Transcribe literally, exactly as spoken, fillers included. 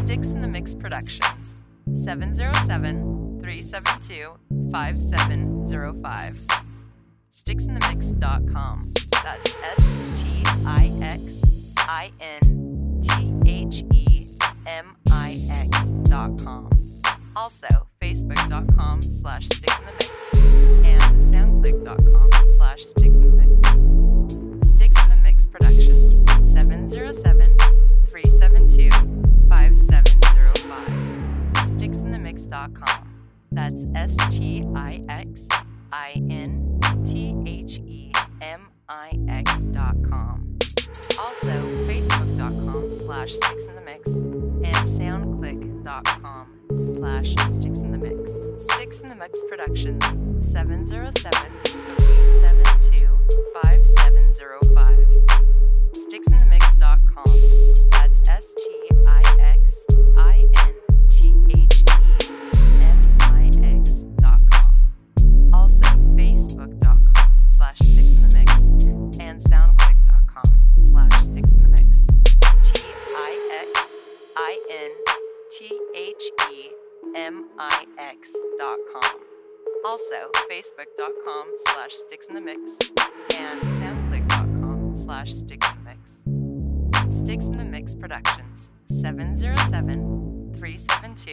Sticks in the Mix Productions, seven zero seven, three seven two, five seven zero five. sticks in the mix dot com. That's S T I X I N T H E M I X dot com. Also, facebook.com slash sticks in the mix and soundclick.com slash sticks in the mix. Sticks in the Mix Productions, seven zero seven, three seven two, five seven zero five. sticks in the mix dot com. That's S T I X I N T H E M I X dot com. Also, facebook.com slash sticks in the mix and soundclick.com slash sticks in the mix. Sticks in the Mix Productions, seven zero seven, three seven two, five seven zero five. sticks in the mix dot com. That's S T I X I N T H E M I X dot com. Also, facebook.com slash sticks in the mix and soundclick.com slash sticks in the mix. T I X I N T H E M I X dot com. Also, facebook.com slash sticks in the mix and soundclick.com slash sticks in the mix. Sticks in the Mix Productions, seven zero seven, three seven two,